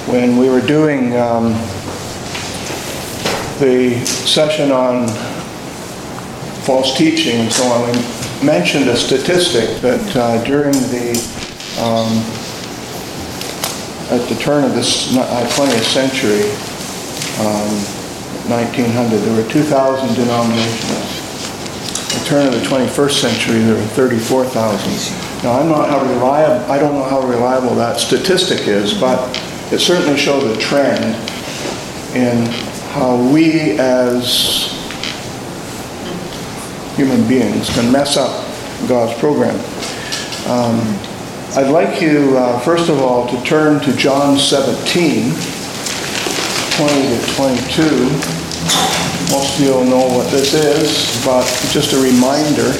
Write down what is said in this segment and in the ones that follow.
when we were doing the session on false teaching and so on, we mentioned a statistic that during at the turn of this 20th century, 1900, there were 2,000 denominations. At the turn of the 21st century, there were 34,000. Now, I don't know how reliable that statistic is, but it certainly shows a trend in how we as human beings can mess up God's program. I'd like you, first of all, to turn to John 17, 20 to 22. Most of you will know what this is, but just a reminder.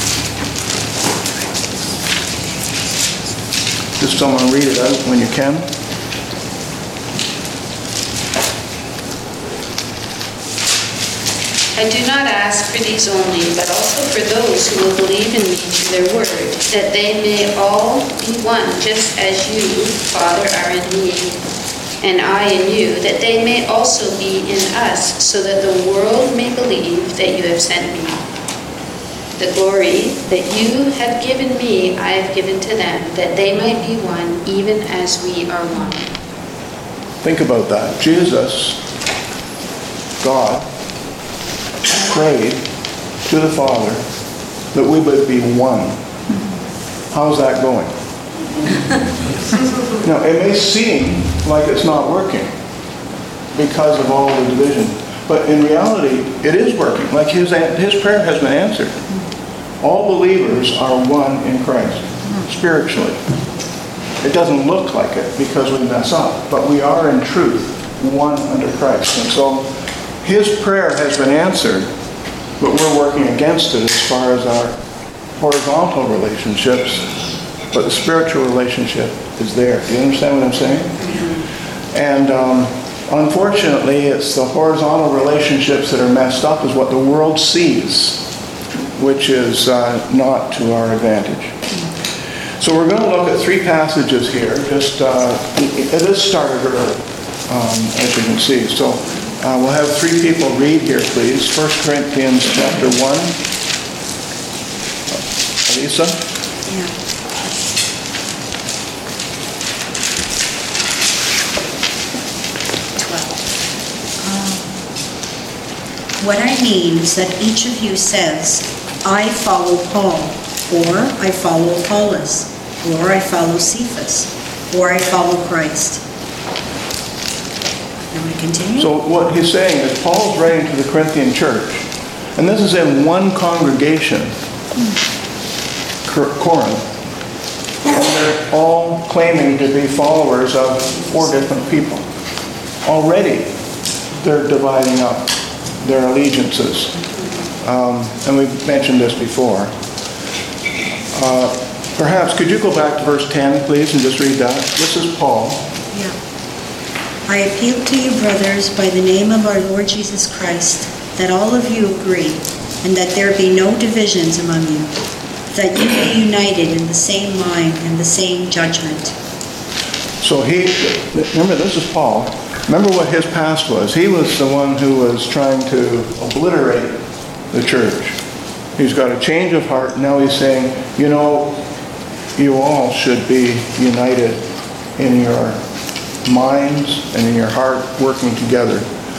Just someone read it out when you can. I do not ask for these only, but also for those who will believe in me through their word, that they may all be one, just as you, Father, are in me, and I in you, that they may also be in us, so that the world may believe that you have sent me. The glory that you have given me, I have given to them, that they might be one, even as we are one. Think about that. Jesus, God, prayed to the Father that we would be one. How's that going? Now, it may seem like it's not working because of all the division, but in reality, it is working. Like his prayer has been answered. All believers are one in Christ, spiritually. It doesn't look like it because we mess up, but we are in truth one under Christ. And so his prayer has been answered, but we're working against it as far as our horizontal relationships, but the spiritual relationship is there. Do you understand what I'm saying? And unfortunately, it's the horizontal relationships that are messed up is what the world sees, which is not to our advantage. So we're going to look at three passages here. Just it is started early, as you can see. So we'll have three people read here, please. 1 Corinthians chapter 1. Elisa? Yeah. What I mean is that each of you says, I follow Paul, or I follow Apollos, or I follow Cephas, or I follow Christ. Now we continue. So what he's saying is Paul's writing to the Corinthian church, and this is in one congregation, Corinth, and they're all claiming to be followers of four different people. Already they're dividing up their allegiances. And we've mentioned this before. Perhaps, could you go back to verse 10, please, and just read that? This is Paul. Yeah. I appeal to you, brothers, by the name of our Lord Jesus Christ, that all of you agree, and that there be no divisions among you, that you be united in the same mind and the same judgment. So remember, this is Paul. Remember what his past was. He was the one who was trying to obliterate the church. He's got a change of heart. Now he's saying, you all should be united in your minds and in your heart, working together.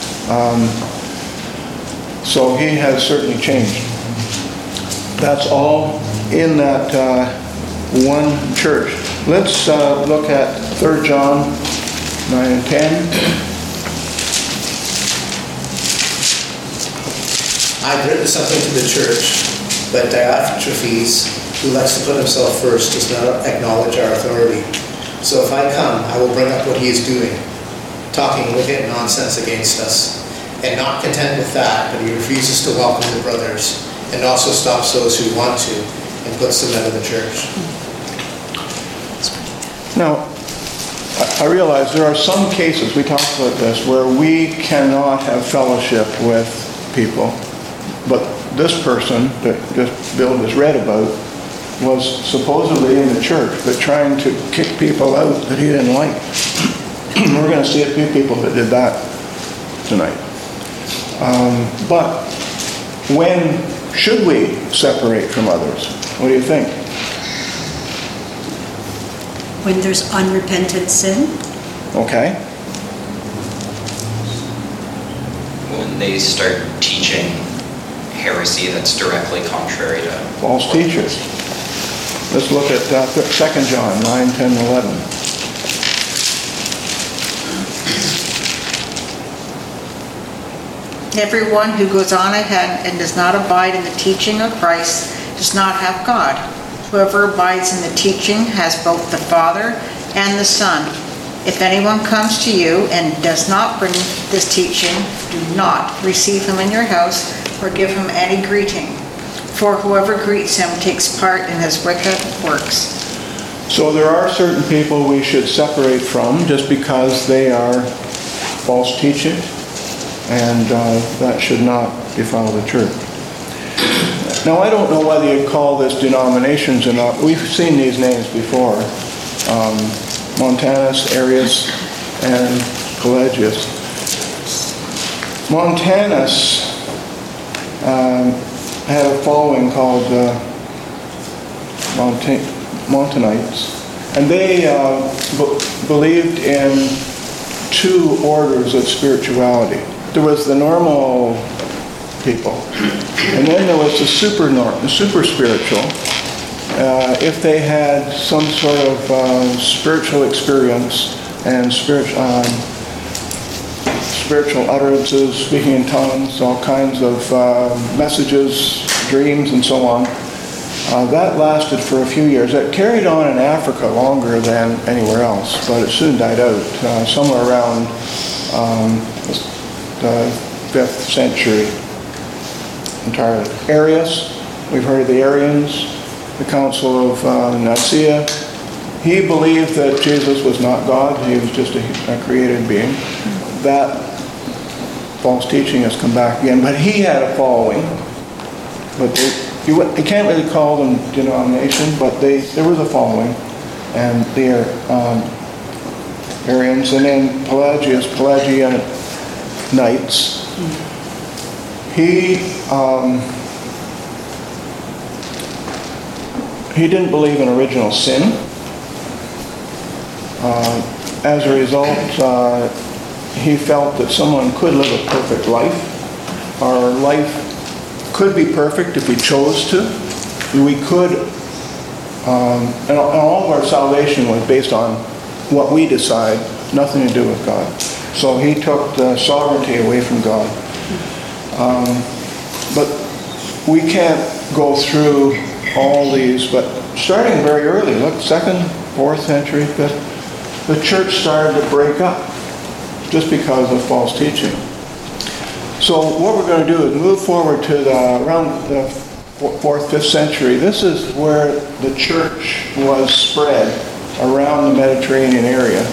So he has certainly changed. That's all in that one church. Let's look at 3 John 9 and 10. I've written something to the church, but Diotrephes, who likes to put himself first, does not acknowledge our authority. So if I come, I will bring up what he is doing, talking wicked nonsense against us. And not content with that, but he refuses to welcome the brothers, and also stops those who want to, and puts them out of the church. Now, I realize there are some cases, we talked about this, where we cannot have fellowship with people. But this person that Bill just read about was supposedly in the church, but trying to kick people out that he didn't like. We're going to see a few people that did that tonight. But when should we separate from others? What do you think? When there's unrepentant sin, Okay. When they start teaching heresy that's directly contrary to False teachers. Let's look at 2 John 9, 10, 11. Everyone who goes on ahead and does not abide in the teaching of Christ does not have God. Whoever abides in the teaching has both the Father and the Son. If anyone comes to you and does not bring this teaching, do not receive him in your house or give him any greeting. For whoever greets him takes part in his wicked works. So there are certain people we should separate from just because they are false teaching, and that should not defile the church. Now, I don't know whether you'd call this denominations or not. We've seen these names before. Montanus, Arius, and Pelagius. Montanus had a following called Montanites, and they believed in two orders of spirituality. There was the normal people, and then there was the super spiritual. If they had some sort of spiritual experience and spiritual utterances, speaking in tongues, all kinds of messages, dreams, and so on. That lasted for a few years. It carried on in Africa longer than anywhere else, but it soon died out, somewhere around the 5th century entirely. Arius, we've heard of the Arians, the Council of Nicaea. He believed that Jesus was not God, he was just a created being. That false teaching has come back again, but he had a following. But you can't really call them denomination, but there was a following, and they're Arians. And then Pelagianites. He didn't believe in original sin. As a result, he felt that someone could live a perfect life. Our life could be perfect if we chose to. We could, and all of our salvation was based on what we decide, nothing to do with God. So he took the sovereignty away from God. But we can't go through all these, but starting very early, look, 2nd, 4th century, 5th, the church started to break up just because of false teaching. So what we're going to do is move forward to around the 4th, 5th century. This is where the church was spread around the Mediterranean area.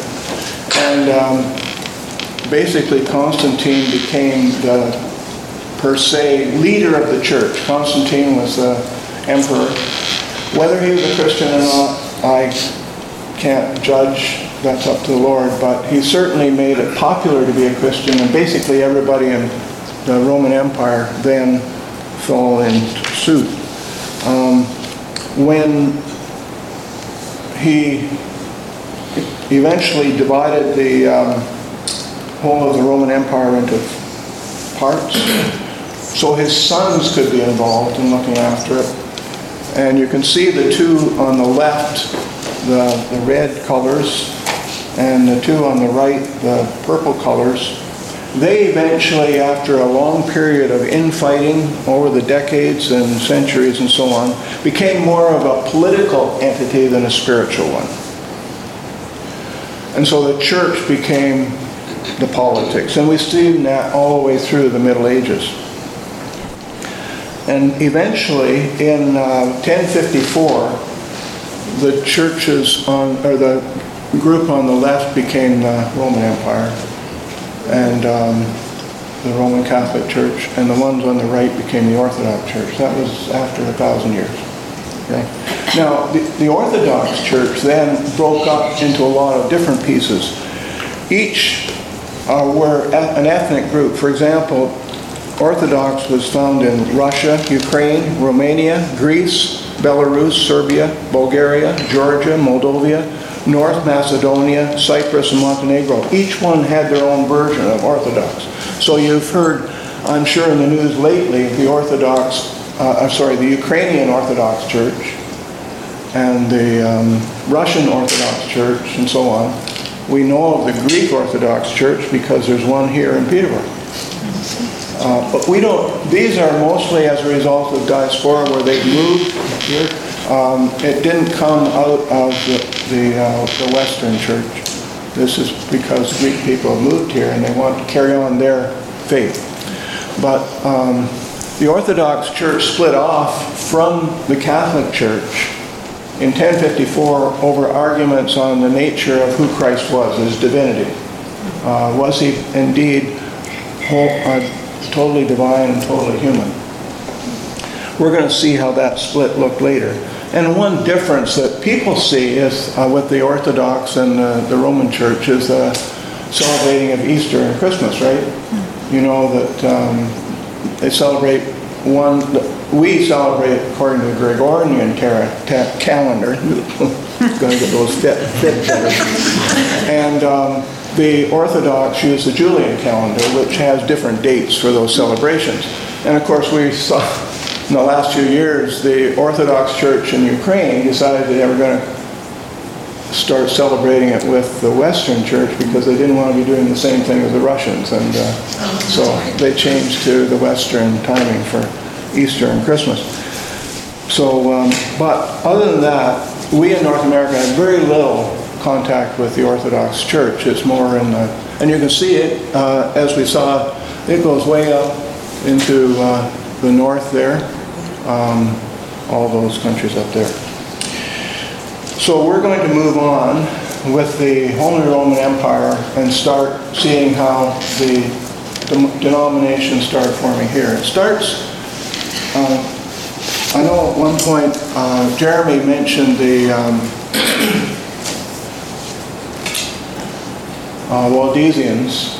And basically Constantine became the, per se, leader of the church. Constantine was the emperor. Whether he was a Christian or not, I can't judge. That's up to the Lord. But he certainly made it popular to be a Christian, and basically everybody in the Roman Empire then fell in suit. When he eventually divided the whole of the Roman Empire into parts, so his sons could be involved in looking after it. And you can see the two on the left, the red colors, and the two on the right, the purple colors. They eventually, after a long period of infighting over the decades and centuries and so on, became more of a political entity than a spiritual one. And so the church became the politics. And we've seen that all the way through the Middle Ages. And eventually, in 1054, the churches or the group on the left became the Roman Empire, and the Roman Catholic Church, and the ones on the right became the Orthodox Church. That was after 1,000 years. Okay? Now, the Orthodox Church then broke up into a lot of different pieces. each were an ethnic group. For example, Orthodox was found in Russia, Ukraine, Romania, Greece, Belarus, Serbia, Bulgaria, Georgia, Moldova, North Macedonia, Cyprus, and Montenegro. Each one had their own version of Orthodox. So you've heard, I'm sure in the news lately, the Ukrainian Orthodox Church and the Russian Orthodox Church and so on. We know of the Greek Orthodox Church because there's one here in Peterborough. But we don't, these are mostly as a result of diaspora where they've moved here. It didn't come out of the Western Church. This is because Greek people have moved here and they want to carry on their faith. But the Orthodox Church split off from the Catholic Church in 1054 over arguments on the nature of who Christ was, his divinity. Was he indeed totally divine and totally human? We're going to see how that split looked later. And one difference that people see is with the Orthodox and the Roman Church is the celebrating of Easter and Christmas, right? You know that they celebrate we celebrate according to the Gregorian calendar. Going to get those fit better. And the Orthodox use the Julian calendar, which has different dates for those celebrations. And of course, we saw in the last few years, the Orthodox Church in Ukraine decided that they were going to start celebrating it with the Western Church because they didn't want to be doing the same thing as the Russians. And so they changed to the Western timing for Easter and Christmas. So, but other than that, we in North America have very little contact with the Orthodox Church. It's more in the, and you can see it as we saw, it goes way up into the north there, all those countries up there. So we're going to move on with the Holy Roman Empire and start seeing how the denominations start forming here. It starts, I know at one point Jeremy mentioned the Waldensians.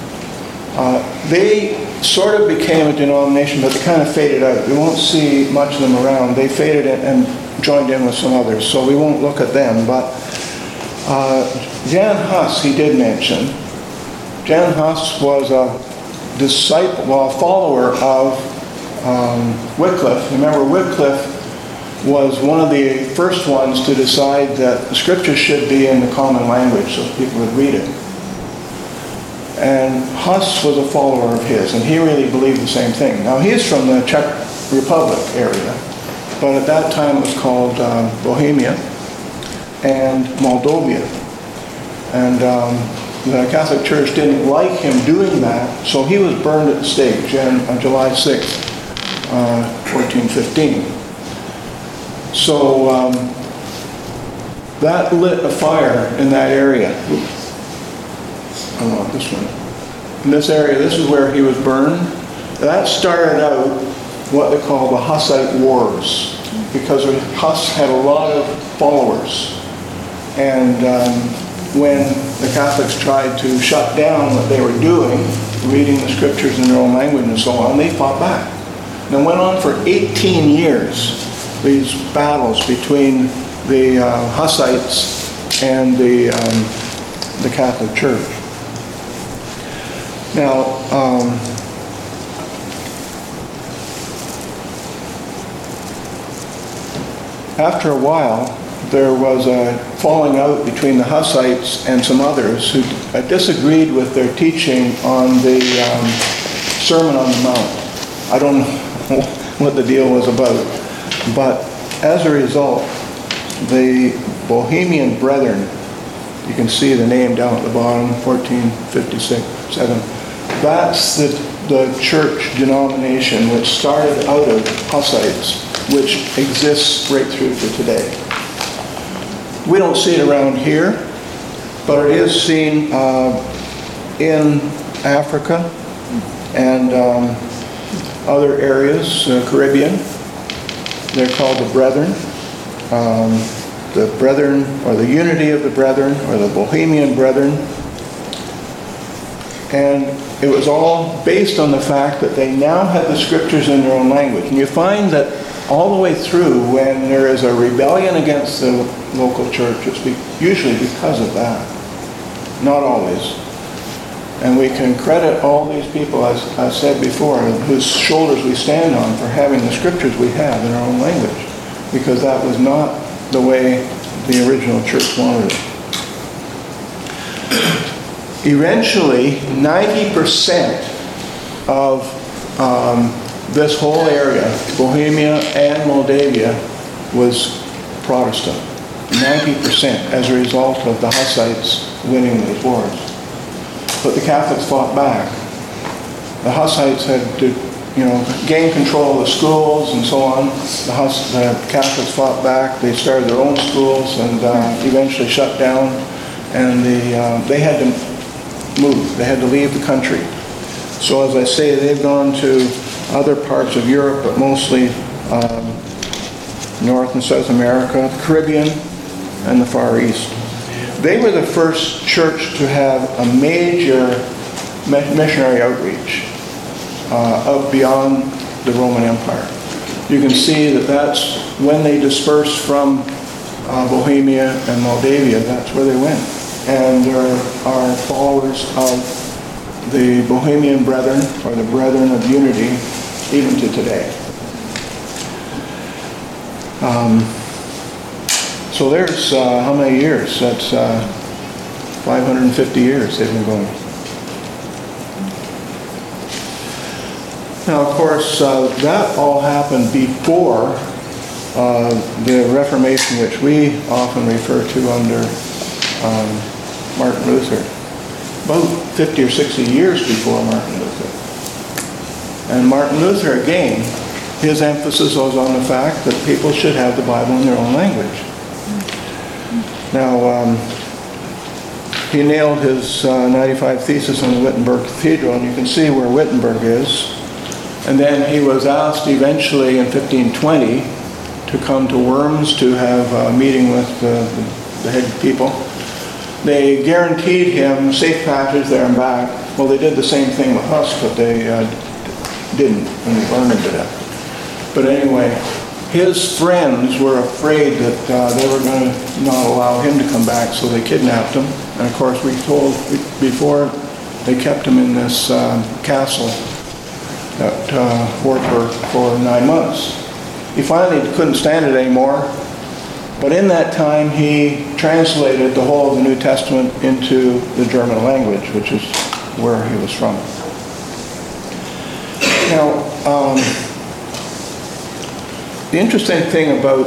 They sort of became a denomination, but they kind of faded out. We won't see much of them around. They faded and joined in with some others, so we won't look at them. But Jan Hus, he did mention. Jan Hus was a disciple, well, a follower of Wycliffe. Remember, Wycliffe was one of the first ones to decide that the scriptures should be in the common language so people would read it. And Hus was a follower of his, and he really believed the same thing. Now, he's from the Czech Republic area, but at that time it was called Bohemia and Moldova. And the Catholic Church didn't like him doing that, so he was burned at the stake on July 6th, 1415. So that lit a fire in that area. I want this one. In this area, this is where he was burned. That started out what they call the Hussite Wars, because Hus had a lot of followers. And when the Catholics tried to shut down what they were doing, reading the scriptures in their own language and so on, they fought back. And it went on for 18 years, these battles between the Hussites and the Catholic Church. Now, after a while, there was a falling out between the Hussites and some others who disagreed with their teaching on the Sermon on the Mount. I don't know what the deal was about, but as a result, the Bohemian Brethren, you can see the name down at the bottom, 1457. That's the church denomination which started out of Hussites, which exists right through to today. We don't see it around here, but it is seen in Africa and other areas, Caribbean. They're called the Brethren. The Brethren, or the Unity of the Brethren, or the Bohemian Brethren. And it was all based on the fact that they now had the scriptures in their own language. And you find that all the way through, when there is a rebellion against the local church, it's usually because of that. Not always. And we can credit all these people, as I said before, whose shoulders we stand on for having the scriptures we have in our own language, because that was not the way the original church wanted it. Eventually, 90% of this whole area, Bohemia and Moldavia, was Protestant. 90% as a result of the Hussites winning those wars. But the Catholics fought back. The Hussites had to, gain control of the schools and so on. The Catholics fought back. They started their own schools and eventually shut down. And they had to move. They had to leave the country. So as I say, they've gone to other parts of Europe, but mostly North and South America, the Caribbean, and the Far East. They were the first church to have a major missionary outreach out beyond the Roman Empire. You can see that that's when they dispersed from Bohemia and Moldavia, that's where they went. And there are followers of the Bohemian Brethren, or the Brethren of Unity, even to today. So there's how many years? That's 550 years they've been going. Now, of course, that all happened before the Reformation, which we often refer to under Martin Luther. About 50 or 60 years before Martin Luther. And Martin Luther, again, his emphasis was on the fact that people should have the Bible in their own language. Now, he nailed his 95 Thesis on the Wittenberg Cathedral, and you can see where Wittenberg is. And then he was asked eventually in 1520 to come to Worms to have a meeting with the head people. They guaranteed him safe passage there and back. Well, they did the same thing with us, but they didn't, and we burned him to death. But anyway, his friends were afraid that they were going to not allow him to come back, so they kidnapped him. And of course, we told before, they kept him in this castle at Wartburg for 9 months. He finally couldn't stand it anymore. But in that time, he translated the whole of the New Testament into the German language, which is where he was from. Now, the interesting thing about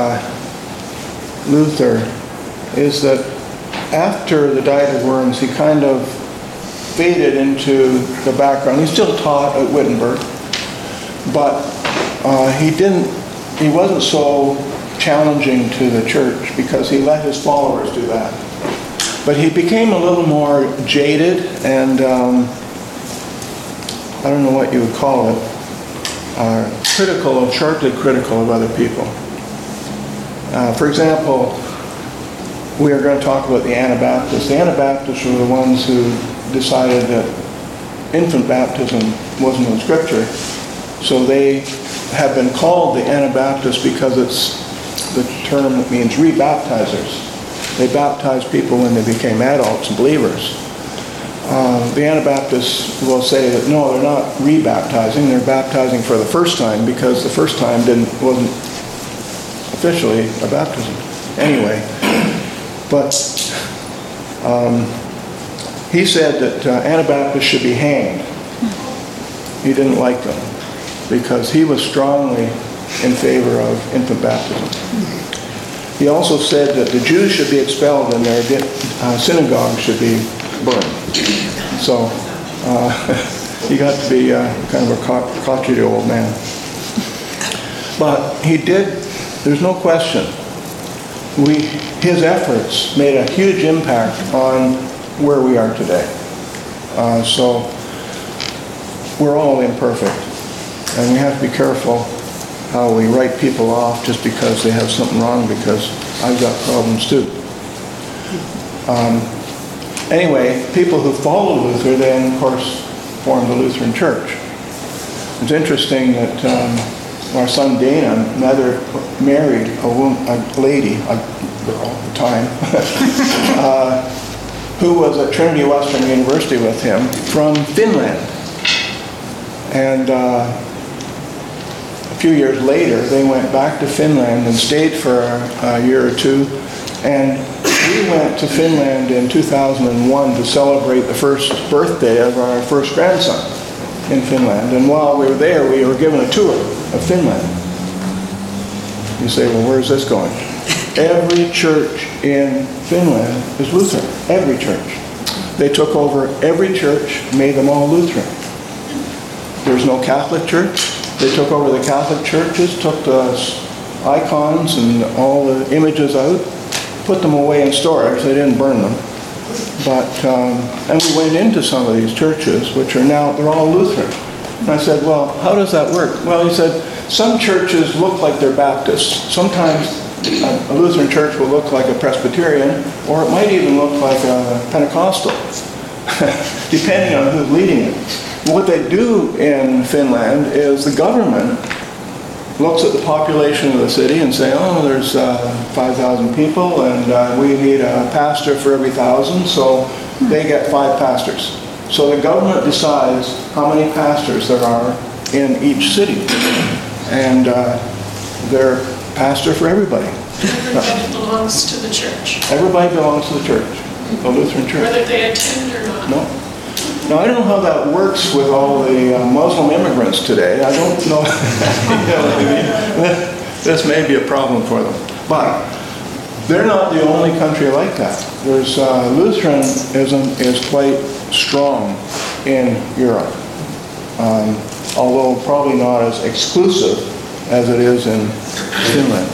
Luther is that after the Diet of Worms, he kind of faded into the background. He still taught at Wittenberg, but he wasn't so challenging to the church because he let his followers do that. But he became a little more jaded and I don't know what you would call it, sharply critical of other people. For example, we are going to talk about the Anabaptists. The Anabaptists were the ones who decided that infant baptism wasn't in Scripture. So they have been called the Anabaptists because it's the term that means rebaptizers. They baptized people when they became adults and believers. The Anabaptists will say that no, they're not rebaptizing, they're baptizing for the first time because the first time wasn't officially a baptism. Anyway, but he said that Anabaptists should be hanged. He didn't like them because he was strongly in favor of infant baptism. He also said that the Jews should be expelled and their synagogues should be burned. So he got to be kind of a crotchety old man. But he did, there's no question, his efforts made a huge impact on where we are today. So we're all imperfect, and we have to be careful how we write people off just because they have something wrong, because I've got problems too. Anyway, people who followed Luther then, of course, formed the Lutheran Church. It's interesting that our son Dana married a lady, a girl at the time, who was at Trinity Western University with him from Finland. And a few years later, they went back to Finland and stayed for a year or two. And we went to Finland in 2001 to celebrate the first birthday of our first grandson in Finland. And while we were there, we were given a tour of Finland. You say, well, where's this going? Every church in Finland is Lutheran. Every church. They took over every church, made them all Lutheran. There's no Catholic church. They took over the Catholic churches, took the icons and all the images out, put them away in storage. They didn't burn them. But, and we went into some of these churches, which are now, they're all Lutheran. And I said, well, how does that work? Well, he said, some churches look like they're Baptists. Sometimes a Lutheran church will look like a Presbyterian, or it might even look like a Pentecostal, depending on who's leading it. What they do in Finland is the government looks at the population of the city and say, oh, there's 5,000 people, and we need a pastor for every 1,000, so they get 5 pastors. So the government decides how many pastors there are in each city. And they're pastor for everybody. Everybody belongs to the church. Everybody belongs to the church, the Lutheran Church. Whether they attend or not. No. Now, I don't know how that works with all the Muslim immigrants today. I don't know. You know what I mean? This may be a problem for them. But they're not the only country like that. There's Lutheranism is quite strong in Europe, although probably not as exclusive as it is in Finland.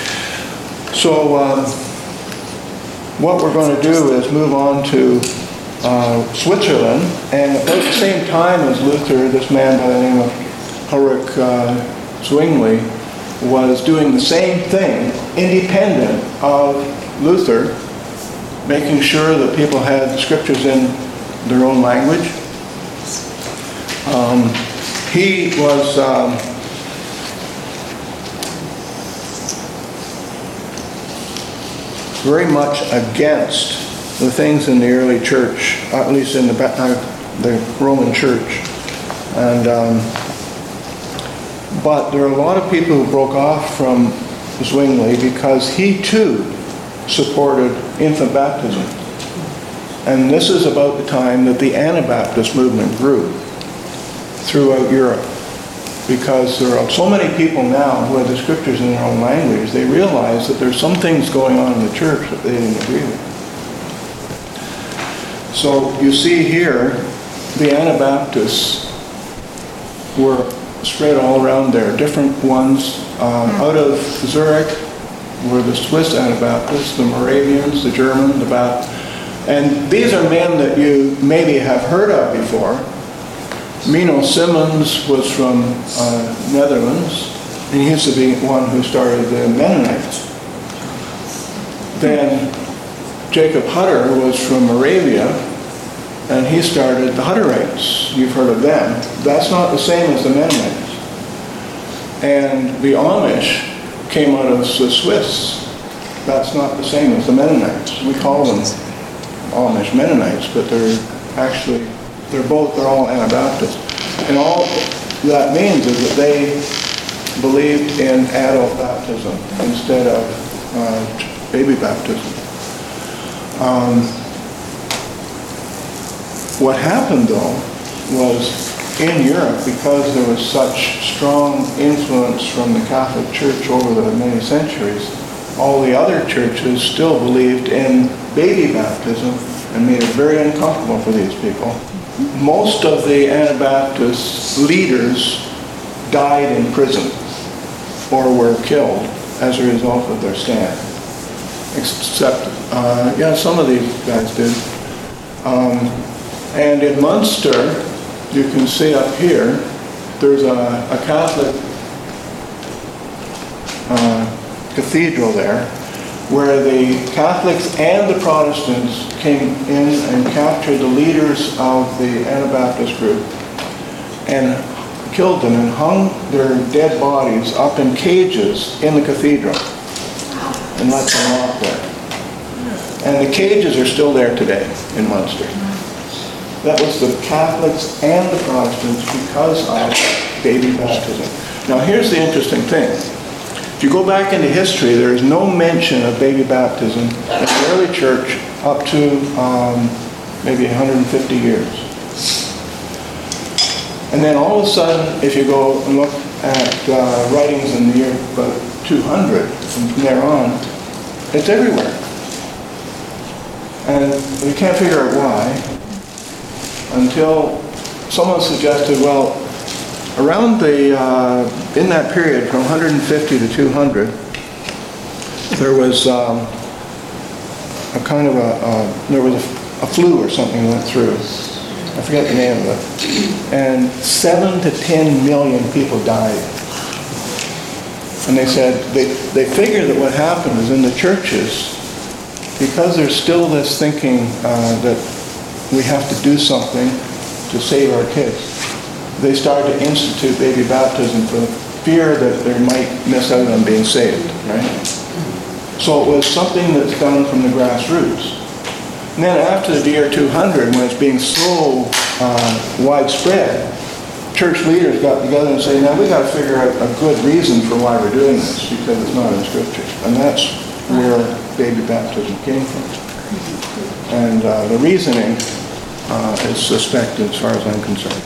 So what we're going to do is move on to Switzerland, and at the same time as Luther, this man by the name of Ulrich Zwingli was doing the same thing, independent of Luther, making sure that people had the scriptures in their own language. He was very much against the things in the early church, at least in the Roman church. And but there are a lot of people who broke off from Zwingli because he too supported infant baptism. And this is about the time that the Anabaptist movement grew throughout Europe. Because there are so many people now who have the scriptures in their own language, they realize that there's some things going on in the church that they didn't agree with. So you see here, the Anabaptists were spread all around there. Different ones out of Zurich were the Swiss Anabaptists, the Moravians, the German, the Baptist. And these are men that you maybe have heard of before. Menno Simons was from Netherlands, and he used to be one who started the Mennonites. Then Jacob Hutter was from Moravia, and he started the Hutterites. You've heard of them. That's not the same as the Mennonites. And the Amish came out of the Swiss. That's not the same as the Mennonites. We call them Amish Mennonites, but they're all Anabaptists. And all that means is that they believed in adult baptism instead of baby baptism. What happened though was in Europe, because there was such strong influence from the Catholic Church over the many centuries, all the other churches still believed in baby baptism and made it very uncomfortable for these people. Most of the Anabaptist leaders died in prison or were killed as a result of their stand. Except, some of these guys did. And in Munster, you can see up here, there's a Catholic cathedral there. where the Catholics and the Protestants came in and captured the leaders of the Anabaptist group and killed them and hung their dead bodies up in cages in the cathedral and let them rot there. And the cages are still there today in Munster. That was the Catholics and the Protestants because of baby baptism. Now here's the interesting thing. If you go back into history, there is no mention of baby baptism in the early church up to maybe 150 years. And then all of a sudden, if you go and look at writings in the year about 200, from there on, it's everywhere. And we can't figure out why until someone suggested, well, around the, in that period from 150 to 200, there was a kind of there was a flu or something that went through. I forget the name of it. And 7 to 10 million people died. And they said, they figured that what happened is in the churches, because there's still this thinking that we have to do something to save our kids, they started to institute baby baptism for the fear that they might miss out on being saved, right? So it was something that's done from the grassroots. And then after the year 200, when it's being so widespread, church leaders got together and said, now we got to figure out a good reason for why we're doing this, because it's not in Scripture. And that's where baby baptism came from. And the reasoning is suspect as far as I'm concerned.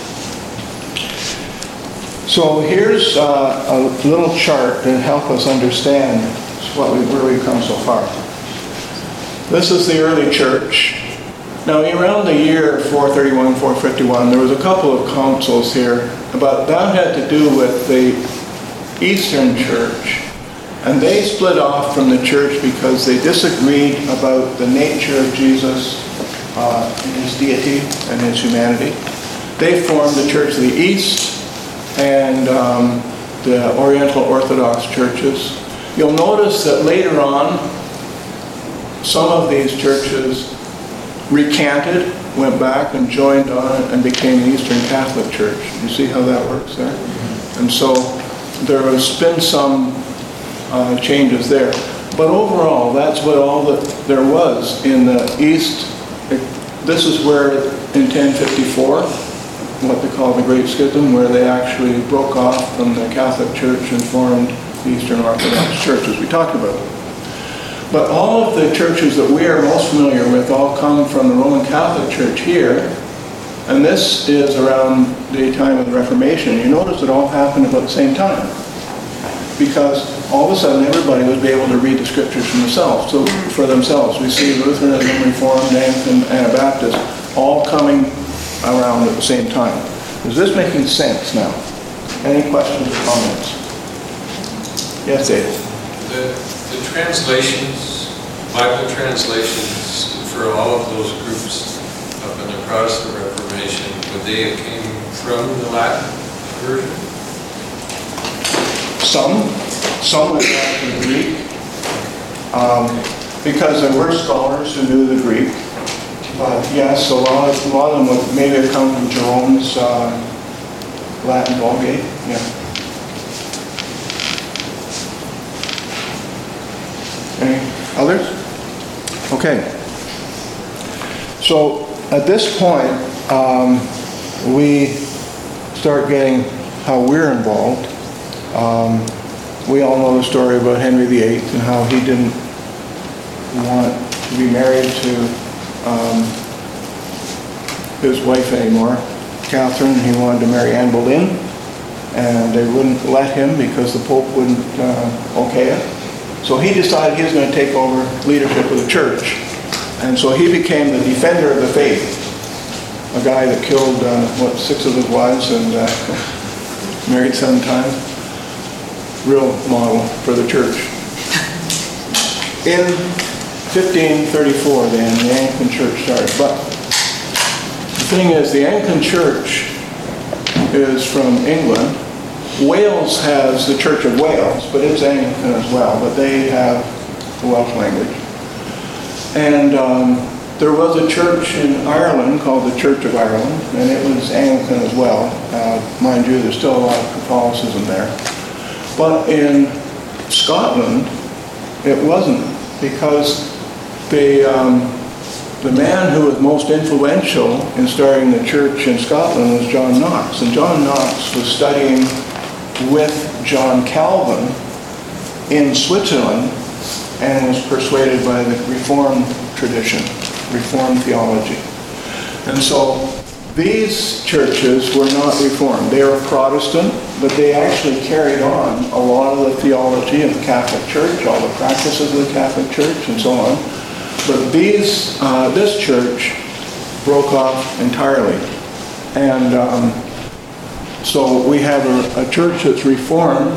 So here's a little chart to help us understand where we've come so far. This is the early church. Now around the year 431, 451, there was a couple of councils here, but that had to do with the Eastern Church. And they split off from the church because they disagreed about the nature of Jesus, his deity and his humanity. They formed the Church of the East and the Oriental Orthodox churches. You'll notice that later on, some of these churches recanted, went back and joined on and became the Eastern Catholic Church. You see how that works there? And so there has been some changes there. But overall, that's what all that there was in the East. This is where in 1054, what they call the Great Schism, where they actually broke off from the Catholic Church and formed the Eastern Orthodox Church, as we talked about. But all of the churches that we are most familiar with all come from the Roman Catholic Church here, and this is around the time of the Reformation. You notice it all happened about the same time, because all of a sudden everybody was able to read the Scriptures for themselves. We see Lutheranism, Reformed, Anglican, Anabaptist all coming around at the same time. Is this making sense now? Any questions or comments? Yes, Dave. The translations, Bible translations for all of those groups up in the Protestant Reformation, would they have came from the Latin version? Some went back to the Greek, because there were scholars who knew the Greek. But yes, a lot of them would maybe have come from Jerome's Latin Vulgate. Yeah. Any others? Okay. So at this point, we start getting how we're involved. We all know the story about Henry VIII and how he didn't want to be married to his wife anymore, Catherine. He wanted to marry Anne Boleyn, and they wouldn't let him because the Pope wouldn't okay it. So he decided he was going to take over leadership of the church. And so he became the defender of the faith, a guy that killed, 6 of his wives and married 7 times. Real model for the church. In 1534 then, the Anglican Church started. But the thing is, the Anglican Church is from England. Wales has the Church of Wales, but it's Anglican as well. But they have the Welsh language. And there was a church in Ireland called the Church of Ireland, and it was Anglican as well. Mind you, there's still a lot of Catholicism there. But in Scotland, it wasn't, because the man who was most influential in starting the church in Scotland was John Knox. And John Knox was studying with John Calvin in Switzerland and was persuaded by the Reformed tradition, Reformed theology. And so these churches were not Reformed. They were Protestant, but they actually carried on a lot of the theology of the Catholic Church, all the practices of the Catholic Church, and so on. But this church broke off entirely. And so we have a church that's Reformed.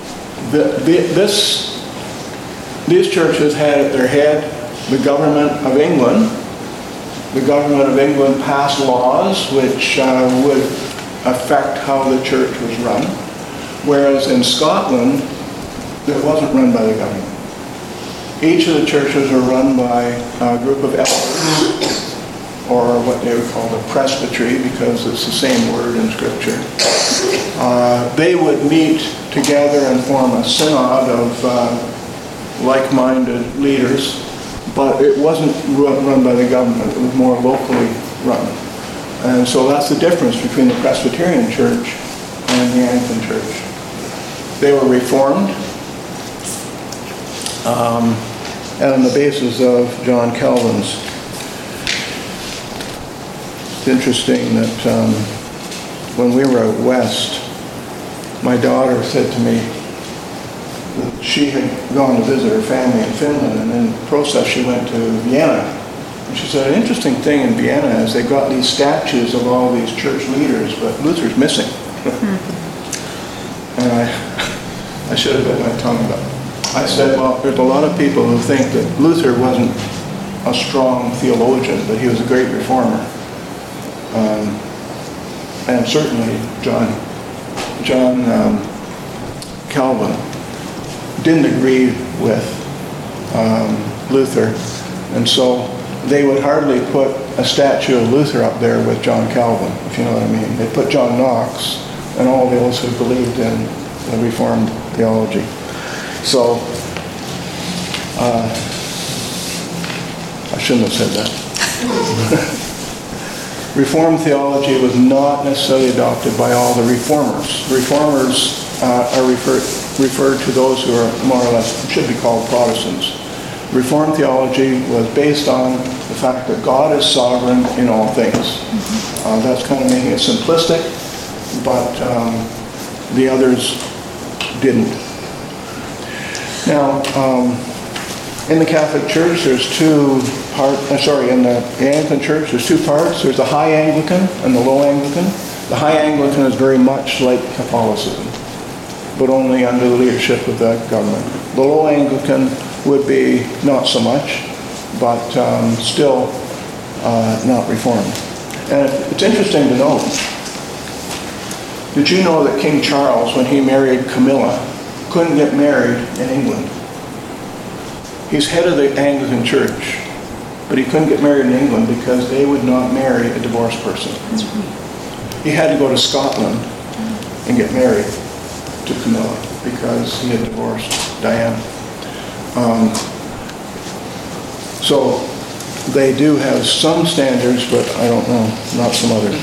These churches had at their head the government of England. The government of England passed laws which would affect how the church was run. Whereas in Scotland, it wasn't run by the government. Each of the churches were run by a group of elders, or what they would call the presbytery, because it's the same word in Scripture. They would meet together and form a synod of like-minded leaders, but it wasn't run by the government. It was more locally run. And so that's the difference between the Presbyterian Church and the Anglican Church. They were Reformed, and on the basis of John Calvin's. It's interesting that when we were out west, my daughter said to me that she had gone to visit her family in Finland, and in the process she went to Vienna. And she said, an interesting thing in Vienna is they got these statues of all these church leaders, but Luther's missing. And I should have bit my tongue about it. I said, well, there's a lot of people who think that Luther wasn't a strong theologian, but he was a great reformer. And certainly John Calvin didn't agree with Luther, and so they would hardly put a statue of Luther up there with John Calvin, if you know what I mean. They put John Knox and all those who believed in the Reformed theology. So, I shouldn't have said that. Reformed theology was not necessarily adopted by all the reformers. Reformers are referred to those who are more or less, should be called Protestants. Reformed theology was based on the fact that God is sovereign in all things. That's kind of making it simplistic, but the others didn't. Now, in the Catholic Church, there's two parts. In the Anglican Church, there's two parts. There's the High Anglican and the Low Anglican. The High Anglican is very much like Catholicism, but only under the leadership of the government. The Low Anglican would be not so much, but still not Reformed. And it's interesting to note. Did you know that King Charles, when he married Camilla, couldn't get married in England? He's head of the Anglican Church, but he couldn't get married in England because they would not marry a divorced person. He had to go to Scotland and get married to Camilla because he had divorced Diana. So they do have some standards, but I don't know, not some others.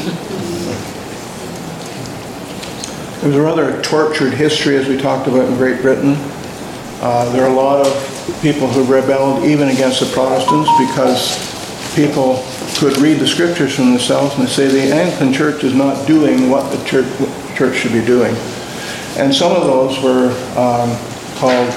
There's a rather tortured history, as we talked about, in Great Britain. There are a lot of people who rebelled even against the Protestants because people could read the scriptures from themselves and they say the Anglican Church is not doing what the church should be doing. And some of those were called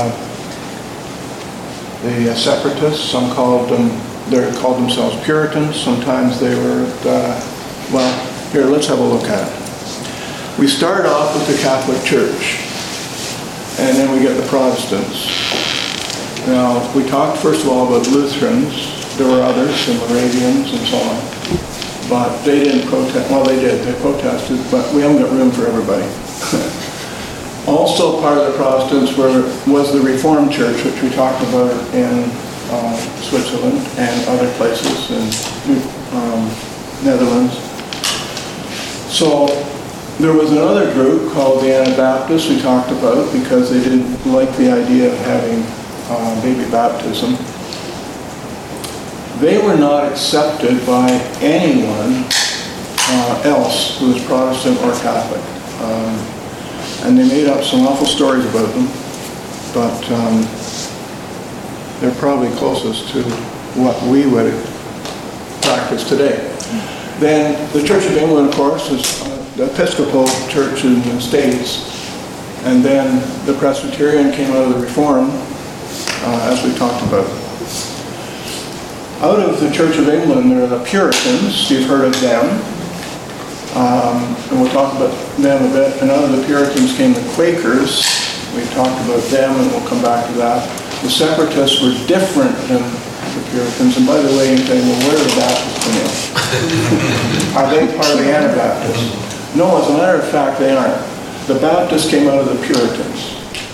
the separatists. Some called themselves Puritans. Sometimes they were, here, let's have a look at it. We start off with the Catholic Church, and then we get the Protestants. Now, we talked first of all about Lutherans. There were others, the Moravians and so on. But they didn't protest. Well, they did. They protested, but we haven't got room for everybody. Also part of the Protestants was the Reformed Church, which we talked about in Switzerland and other places in Netherlands. So there was another group called the Anabaptists we talked about because they didn't like the idea of having baby baptism. They were not accepted by anyone else who was Protestant or Catholic. And they made up some awful stories about them, but they're probably closest to what we would practice today. Then the Church of England, of course, is the Episcopal Church in the States, and then the Presbyterian came out of the Reform, as we talked about. Out of the Church of England, there are the Puritans. You've heard of them. And we'll talk about them a bit. And out of the Puritans came the Quakers. We talked about them, and we'll come back to that. The Separatists were different than the Puritans. And by the way, you say, well, where are the Baptists come in? Are they part of the Anabaptists? No, as a matter of fact, they aren't. The Baptists came out of the Puritans.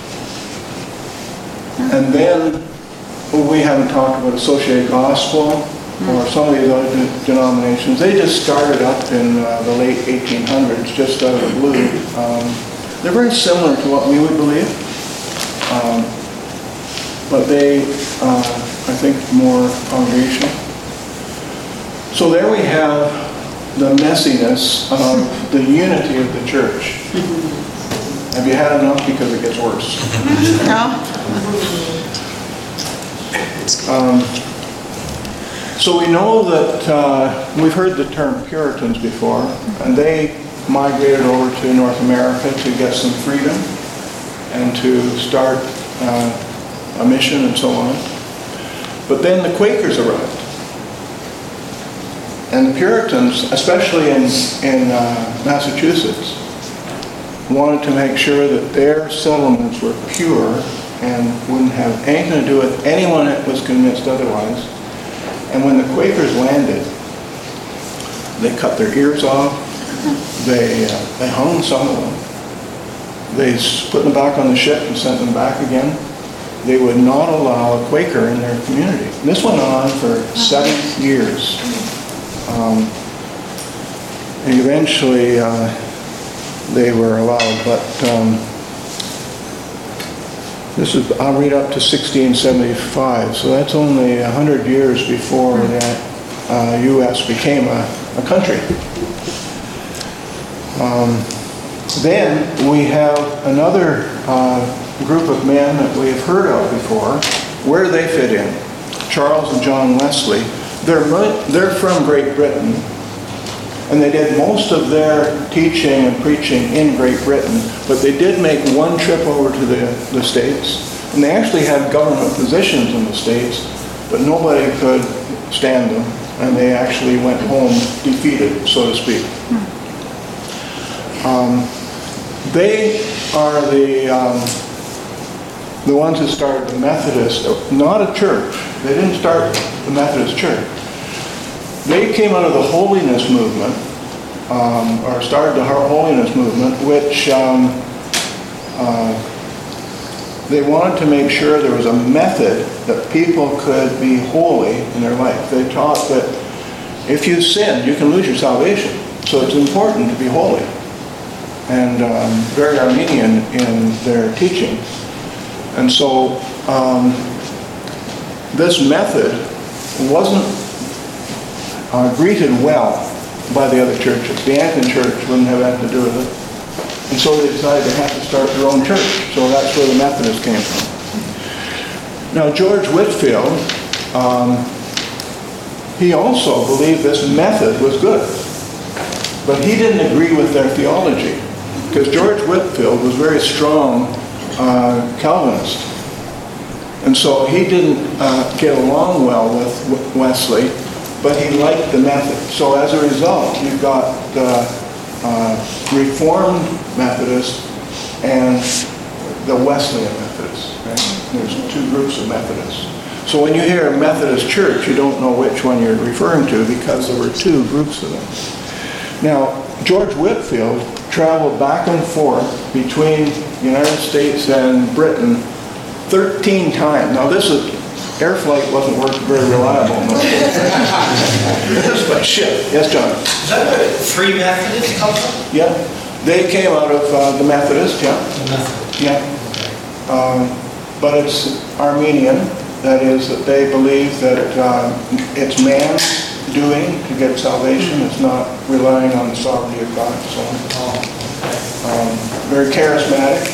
And then we haven't talked about Associated Gospel or some of these other denominations. They just started up in the late 1800s, just out of the blue. They're very similar to what we would believe, but they, I think, more congregational. So there we have the messiness of the unity of the church. Have you had enough? Because it gets worse. So we know that we've heard the term Puritans before, and they migrated over to North America to get some freedom and to start a mission and so on. But then the Quakers arrived. And the Puritans, especially in Massachusetts, wanted to make sure that their settlements were pure and wouldn't have anything to do with anyone that was convinced otherwise. And when the Quakers landed, they cut their ears off, they hung some of them, they put them back on the ship and sent them back again. They would not allow a Quaker in their community. And this went on for 7 years. And eventually they were allowed, but I'll read up to 1675, so that's only 100 years before the U.S. became a country. Then we have another group of men that we've heard of before. Where do they fit in? Charles and John Wesley. They're from Great Britain, and they did most of their teaching and preaching in Great Britain, but they did make one trip over to the States, and they actually had government positions in the States, but nobody could stand them, and they actually went home defeated, so to speak. They are the ones who started the Methodist, not a church. They didn't start the Methodist Church. They came out of the holiness movement, or started the holiness movement, which they wanted to make sure there was a method that people could be holy in their life. They taught that if you sin, you can lose your salvation. So it's important to be holy. And very Armenian in their teaching. And so this method wasn't greeted well by the other churches. The Anglican Church wouldn't have anything to do with it. And so they decided they had to start their own church. So that's where the Methodists came from. Now George Whitefield, he also believed this method was good. But he didn't agree with their theology. Because George Whitefield was very strong Calvinist. And so he didn't get along well with Wesley, but he liked the method. So as a result, you've got Reformed Methodists and the Wesleyan Methodists. Right? There's two groups of Methodists. So when you hear a Methodist church, you don't know which one you're referring to because there were two groups of them. Now, George Whitefield traveled back and forth between the United States and Britain 13 times. Now air flight wasn't very reliable. This is by ship. Yes, John? Is that where Free Methodists come from? Yeah. They came out of the Methodist, yeah. Yeah. But it's Armenian. That is, that they believe that it's man's doing to get salvation. It's not relying on the sovereignty of God. So, very charismatic.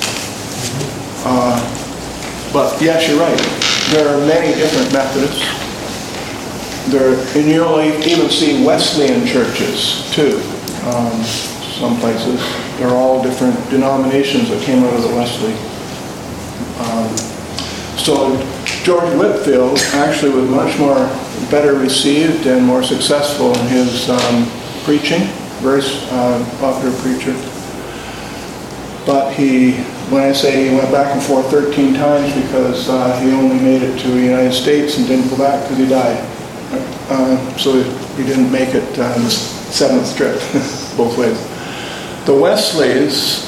But yes, you're right. There are many different Methodists. And you'll even see Wesleyan churches too. Some places. They're all different denominations that came out of the Wesley. So George Whitefield actually was much more better received and more successful in his preaching. Very popular preacher. But when I say he went back and forth 13 times because he only made it to the United States and didn't go back because he died. So he didn't make it the 7th trip, both ways. The Wesleys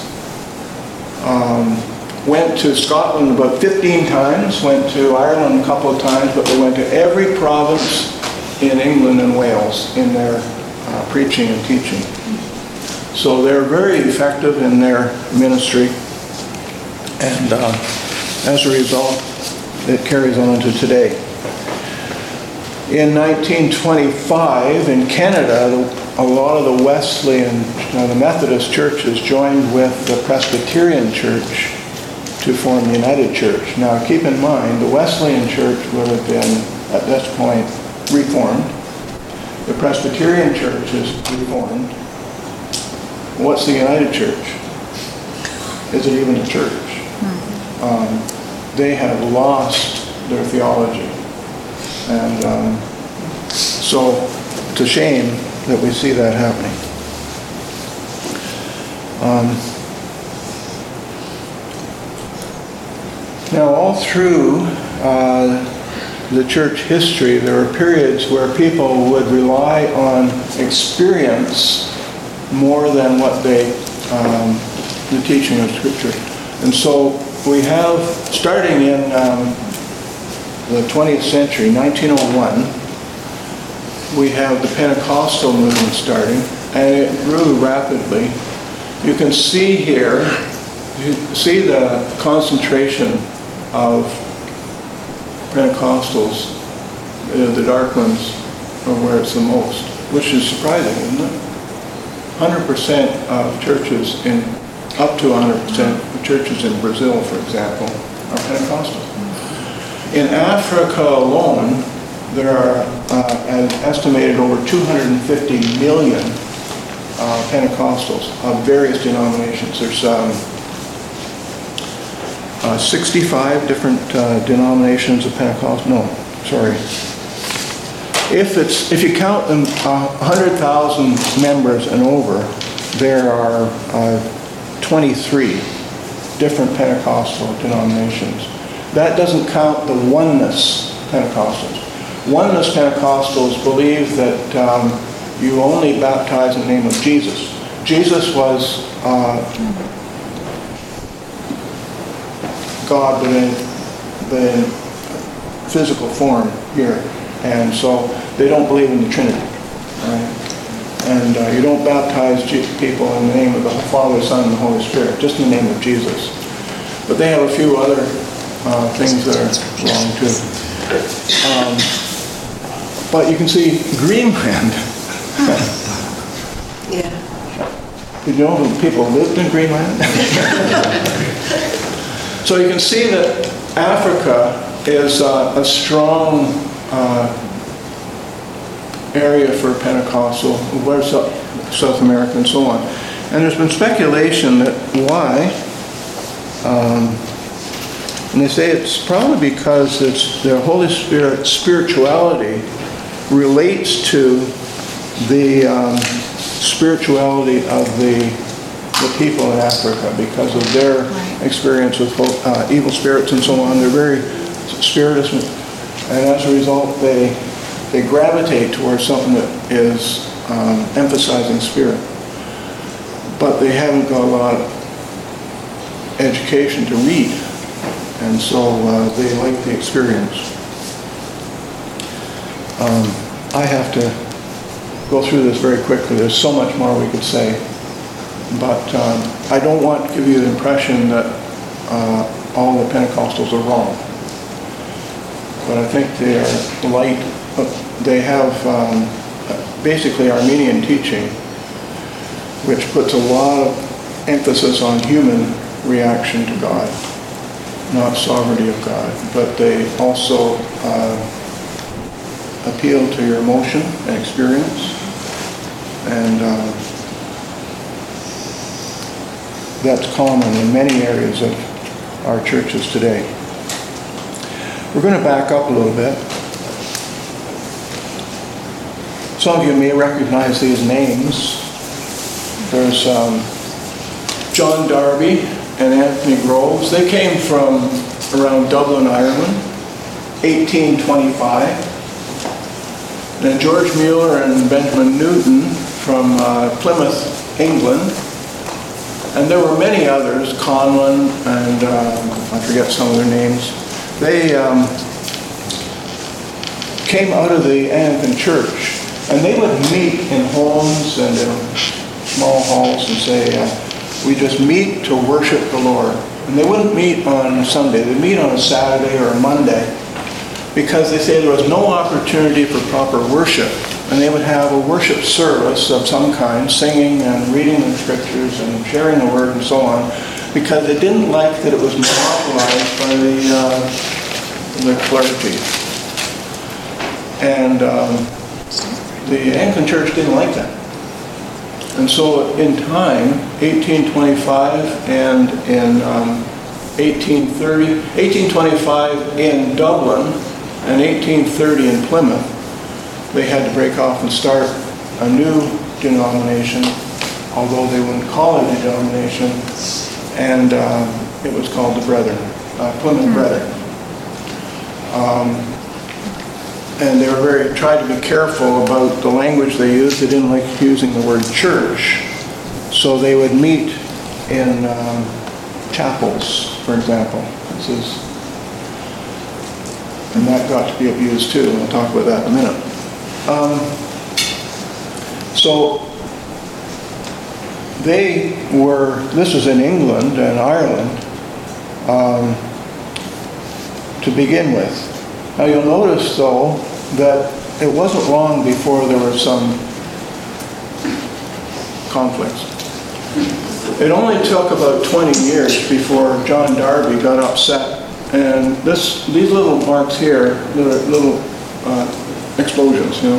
went to Scotland about 15 times, went to Ireland a couple of times, but they went to every province in England and Wales in their preaching and teaching. So they're very effective in their ministry, and as a result, it carries on to today. In 1925, in Canada, a lot of the Wesleyan, the Methodist churches joined with the Presbyterian Church to form the United Church. Now keep in mind, the Wesleyan Church would have been, at this point, Reformed. The Presbyterian Church is Reformed. What's the United Church? Is it even a church? They have lost their theology. And so it's a shame that we see that happening. Now, all through the church history, there were periods where people would rely on experience more than what the teaching of Scripture. And so we have, starting in the 20th century, 1901, we have the Pentecostal movement starting, and it grew rapidly. You can see here, you see the concentration of Pentecostals, the dark ones are where it's the most, which is surprising, isn't it? 100% of churches up to 100% of churches in Brazil, for example, are Pentecostal. In Africa alone, there are an estimated over 250 million Pentecostals of various denominations. There's 65 different denominations of Pentecostal. No, sorry. If you count them 100,000 members and over, there are 23 different Pentecostal denominations. That doesn't count the oneness Pentecostals. Oneness Pentecostals believe that you only baptize in the name of Jesus. Jesus was God, but in physical form here. And so they don't believe in the Trinity. Right? And you don't baptize people in the name of the Father, Son, and the Holy Spirit, just in the name of Jesus. But they have a few other things that are wrong too. But you can see Greenland. Yeah. Did you know that people lived in Greenland? So you can see that Africa is a strong area for Pentecostal, where's South America and so on. And there's been speculation that why, and they say it's probably because it's their Holy Spirit spirituality relates to the spirituality of the people in Africa because of their experience with evil spirits and so on. They're very spiritist, and as a result, they gravitate towards something that is emphasizing spirit. but they haven't got a lot of education to read, and so they like the experience. I have to go through this very quickly. There's so much more we could say, but I don't want to give you the impression that all the Pentecostals are wrong. But I think they are light. They have basically Armenian teaching, which puts a lot of emphasis on human reaction to God, not sovereignty of God. But they also appeal to your emotion and experience, and that's common in many areas of our churches today. We're going to back up a little bit. Some of you may recognize these names. There's John Darby and Anthony Groves. They came from around Dublin, Ireland, 1825. And George Mueller and Benjamin Newton from Plymouth, England. And there were many others, Conlon and I forget some of their names. They came out of the Anglican Church, and they would meet in homes and in small halls and say, we just meet to worship the Lord. And they wouldn't meet on a Sunday, they'd meet on a Saturday or a Monday, because they say there was no opportunity for proper worship. And they would have a worship service of some kind, singing and reading the scriptures and sharing the word and so on, because they didn't like that it was monopolized by the clergy. And the Anglican Church didn't like that. And so in time, 1825 and in 1825 in Dublin and 1830 in Plymouth, they had to break off and start a new denomination, although they wouldn't call it a denomination, and it was called the Brethren, Plymouth Brethren. And they were tried to be careful about the language they used. They didn't like using the word church, so they would meet in chapels, for example. And that got to be abused too, and we'll talk about that in a minute. So this was in England and Ireland to begin with. Now you'll notice though that it wasn't long before there were some conflicts. It only took about 20 years before John Darby got upset, and these little marks here, little explosions, you know.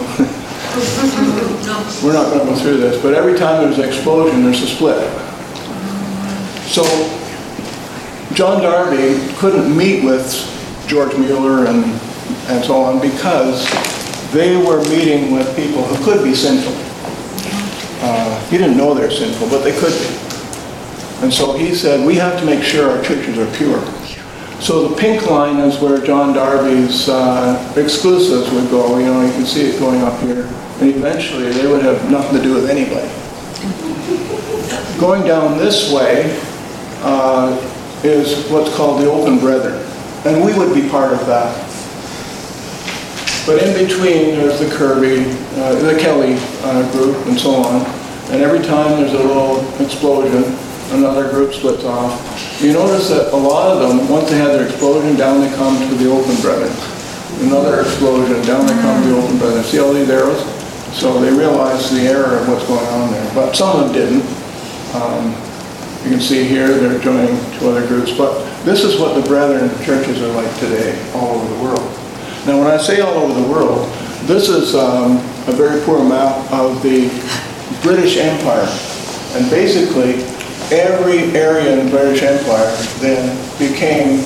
We're not going to go through this, but every time there's an explosion, there's a split. So John Darby couldn't meet with George Mueller and so on, because they were meeting with people who could be sinful. He didn't know they're sinful, but they could be. And so he said, we have to make sure our churches are pure. So the pink line is where John Darby's exclusives would go. You know, you can see it going up here. And eventually they would have nothing to do with anybody. Going down this way is what's called the Open Brethren. And we would be part of that. But in between there's the the Kelly group and so on. And every time there's a little explosion, another group splits off. You notice that a lot of them, once they have their explosion, down they come to the Open Brethren. Another explosion, down they come to the Open Brethren. See all these arrows? So they realize the error of what's going on there. But some of them didn't. You can see here they're joining two other groups. But this is what the Brethren churches are like today, all over the world. Now when I say all over the world, this is a very poor map of the British Empire. And basically, every area in the British Empire then became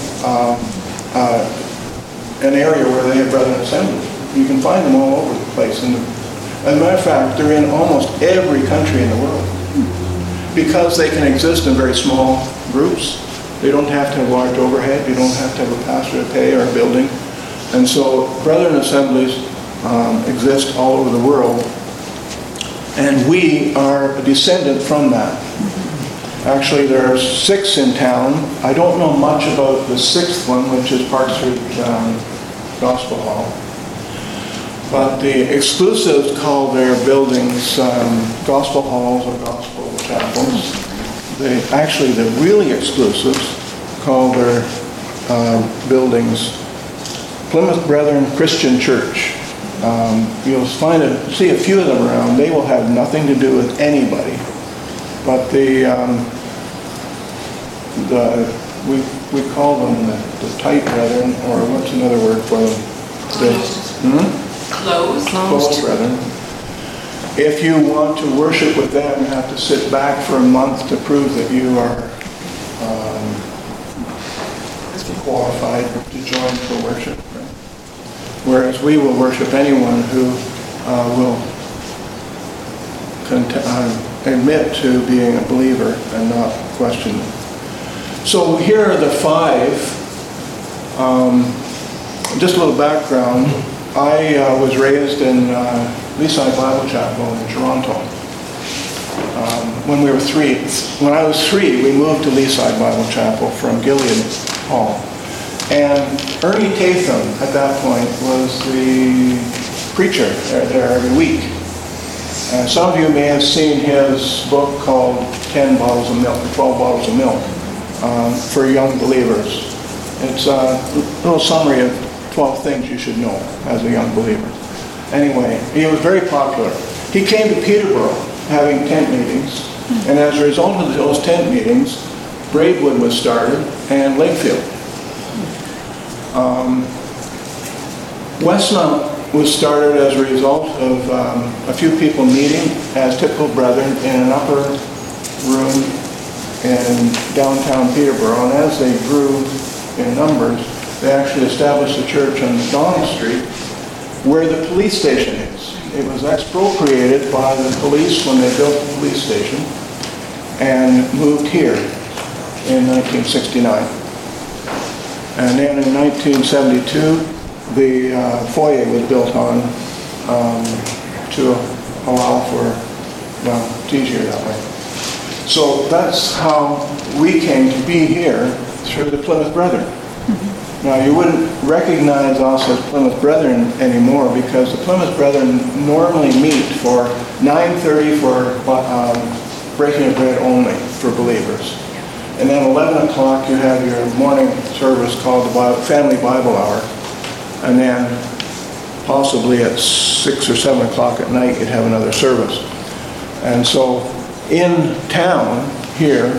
an area where they had Brethren assemblies. You can find them all over the place. As a matter of fact, they're in almost every country in the world, because they can exist in very small groups. They don't have to have large overhead. You don't have to have a pastor to pay or a building. And so Brethren assemblies exist all over the world. And we are a descendant from that. Actually, there are 6 in town. I don't know much about the 6th one, which is Park Street Gospel Hall. But the exclusives call their buildings gospel halls or gospel chapels. Actually, the really exclusives call their buildings Plymouth Brethren Christian Church. You'll see a few of them around. They will have nothing to do with anybody. But we call them the tight brethren, or what's another word for them? Closed brethren. If you want to worship with them, you have to sit back for a month to prove that you are qualified to join for worship. Whereas we will worship anyone who will admit to being a believer and not question it. So here are the 5. Just a little background. I was raised in Leaside Bible Chapel in Toronto. When we were 3, when I was 3, we moved to Leaside Bible Chapel from Gilead Hall. And Ernie Tatham at that point was the preacher there every week. Some of you may have seen his book called 10 bottles of milk, 12 bottles of milk for young believers. It's a little summary of 12 things you should know as a young believer. Anyway, he was very popular. He came to Peterborough having tent meetings, and as a result of those tent meetings, Braidwood was started and Lakefield. Westmount was started as a result of a few people meeting as typical brethren in an upper room in downtown Peterborough, and as they grew in numbers, they actually established a church on McDonald Street where the police station is. It was expropriated by the police when they built the police station and moved here in 1969. And then in 1972, the foyer was built on to allow for, well, it's easier that way. So that's how we came to be here through the Plymouth Brethren. Now, you wouldn't recognize us as Plymouth Brethren anymore because the Plymouth Brethren normally meet for 9:30 for breaking of bread only for believers. And then 11 o'clock you have your morning service called the Family Bible Hour. And then possibly at 6 or 7 o'clock at night you'd have another service. And so in town here,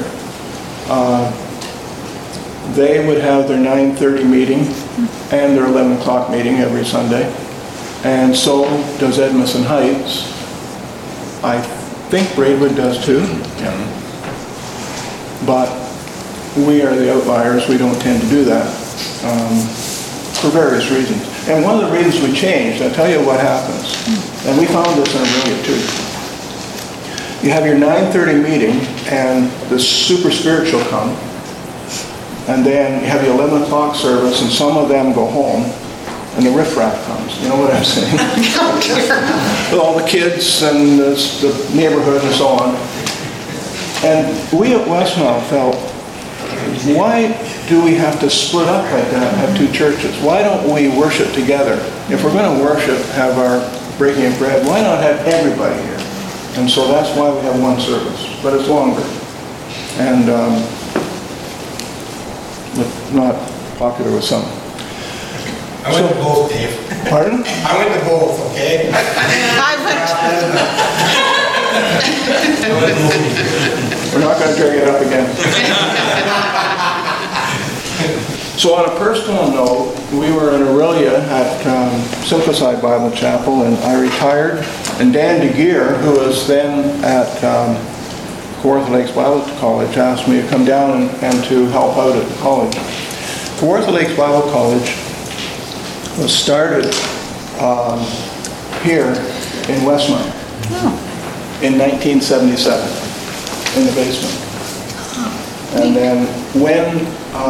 they would have their 9:30 meeting and their 11 o'clock meeting every Sunday. And so does Edmondson Heights. I think Braidwood does too. Yeah. But we are the outliers. We don't tend to do that for various reasons. And one of the reasons we changed, I'll tell you what happens. And we found this in Aurelia too. You have your 9:30 meeting and the super spiritual come. And then you have your 11 o'clock service and some of them go home and the riffraff comes. You know what I'm saying? With all the kids and the neighborhood and so on. And we at Westmount felt, why do we have to split up like that and have 2 churches? Why don't we worship together? If we're going to worship, have our breaking of bread, why not have everybody here? And so that's why we have one service, but it's longer. And not popular with some. I went to both, Dave. Pardon? I went to both, okay? We're not going to drag it up again. So on a personal note, we were in Aurelia at Simplified Bible Chapel, and I retired. And Dan DeGeer, who was then at Kawartha Lakes Bible College, asked me to come down and to help out at the college. Kawartha Lakes Bible College was started here in Westmount in 1977 in the basement. And then when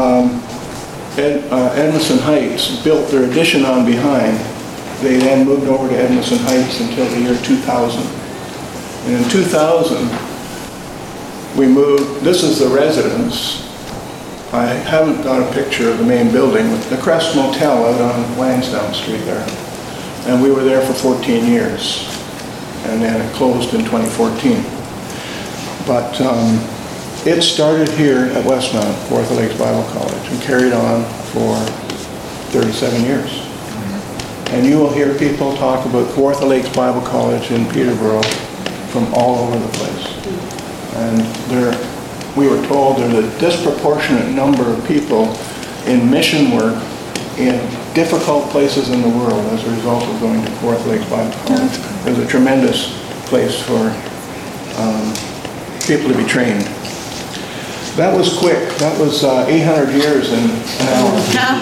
Edmondson Heights built their addition on behind, they then moved over to Edmondson Heights until the year 2000. And in 2000, we moved, this is the residence. I haven't got a picture of the main building, the Crest Motel out on Lansdowne Street there. And we were there for 14 years. And then it closed in 2014. But it started here at Westmount, Kawartha Lakes Bible College, and carried on for 37 years. And you will hear people talk about Kawartha Lakes Bible College in Peterborough from all over the place. And we were told there's a disproportionate number of people in mission work in difficult places in the world as a result of going to Kawartha Lakes Bible College. There's a tremendous place for people to be trained. That was quick. That was 800 years in an hour.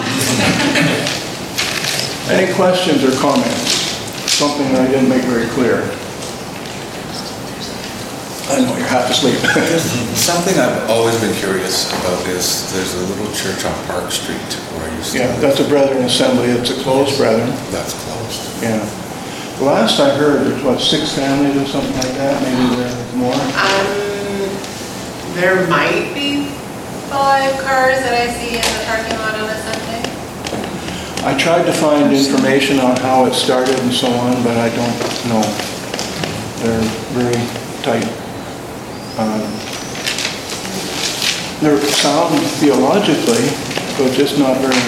Any questions or comments? Something that I didn't make very clear. I know you're half asleep. Something I've always been curious about is there's a little church on Park Street where I used to Yeah, live. that's a Brethren Assembly. It's a closed Brethren. That's closed. Yeah. Last I heard, there's what, 6 families or something like that? Maybe there's more? There might be 5 cars that I see in the parking lot on a Sunday. I tried to find information on how it started and so on, but I don't know. They're very tight. They're sound theologically, but just not very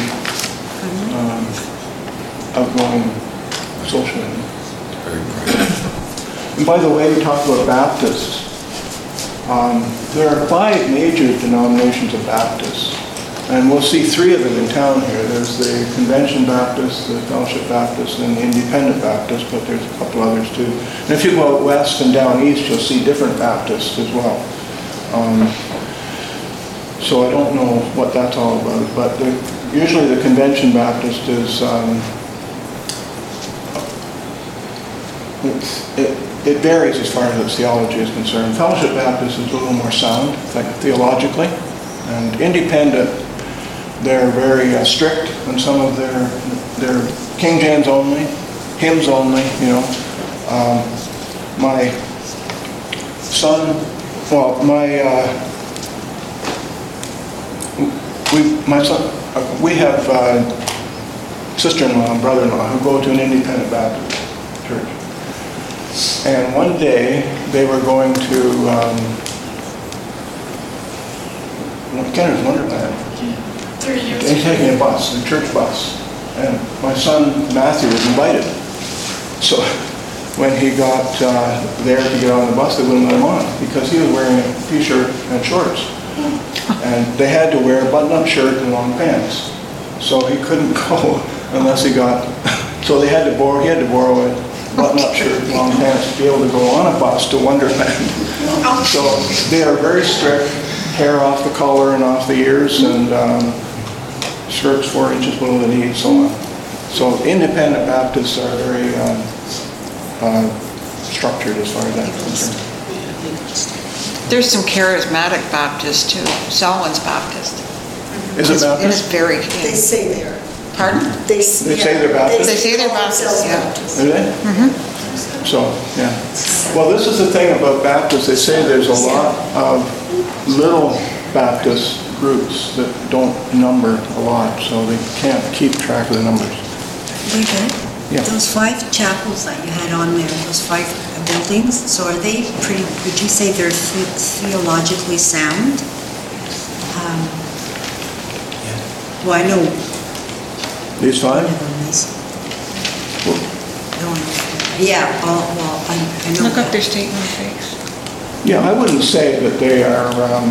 outgoing socially. Very private. And by the way, we talk about Baptists. There are 5 major denominations of Baptists, and we'll see 3 of them in town here. There's the Convention Baptist, the Fellowship Baptist, and the Independent Baptist, but there's a couple others too. And if you go out west and down east, you'll see different Baptists as well. So I don't know what that's all about, but usually the Convention Baptist is, it varies as far as its theology is concerned. Fellowship Baptist is a little more sound, theologically, and Independent, they're very strict on some of their King James only, hymns only, you know. My son, well, we have sister-in-law and brother-in-law who go to an Independent Baptist church. And one day, they were going to Kenner's Wonderland. And taking a bus, a church bus. And my son, Matthew, was invited. So when he got there to get on the bus, they wouldn't let him on because he was wearing a t-shirt and shorts. And they had to wear a button-up shirt and long pants. So he couldn't go unless he got, so he had to borrow a button-up shirt and long pants to be able to go on a bus to Wonderland. So they are very strict, hair off the collar and off the ears, and skirts 4 inches below the knee, and so on. So Independent Baptists are very structured as far as that's concerned. There's some charismatic Baptists too. Selwyn's Baptist. Is it It is Baptist? very, They say they are. pardon? They say they're Baptist? They say they're Baptist, yeah. Are they? So, yeah. Well, this is the thing about Baptists. They say there's a lot of little Baptist groups that don't number a lot, so they can't keep track of the numbers. David, Yeah. those 5 chapels that you had on there, those 5 buildings, so are they pretty, would you say they're theologically sound? Well, I know These 5? one of them is. Yeah, well, I know Look up that. their statement of faith. Yeah, I wouldn't say that they are,